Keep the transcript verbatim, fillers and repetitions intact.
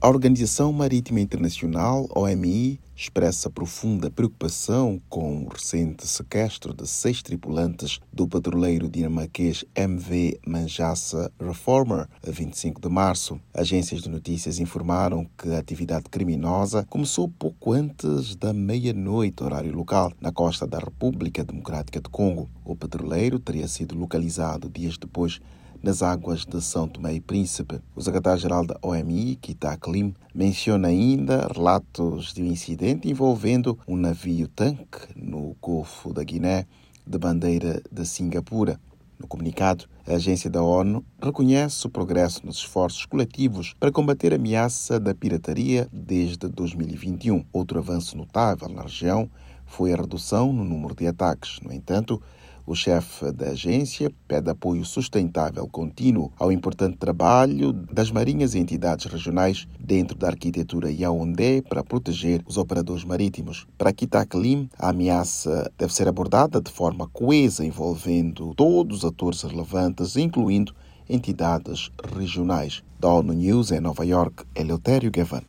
A Organização Marítima Internacional, O M I, expressa profunda preocupação com o recente sequestro de seis tripulantes do petroleiro dinamarquês M V Manjasa Reformer, a vinte e cinco de março. Agências de notícias informaram que a atividade criminosa começou pouco antes da meia-noite, horário local, na costa da República Democrática de Congo. O petroleiro teria sido localizado dias depois nas águas de São Tomé e Príncipe. O secretário-geral da O M I, Kita Klim, menciona ainda relatos de um incidente envolvendo um navio-tanque no Golfo da Guiné, de bandeira de Singapura. No comunicado, a agência da ONU reconhece o progresso nos esforços coletivos para combater a ameaça da pirataria desde dois mil e vinte e um. Outro avanço notável na região foi a redução no número de ataques. No entanto, o chefe da agência pede apoio sustentável contínuo ao importante trabalho das marinhas e entidades regionais dentro da arquitetura Yaoundé para proteger os operadores marítimos. Para Kita Klim, a ameaça deve ser abordada de forma coesa, envolvendo todos os atores relevantes, incluindo entidades regionais. Da ONU News em Nova York, Eleutério Gavan.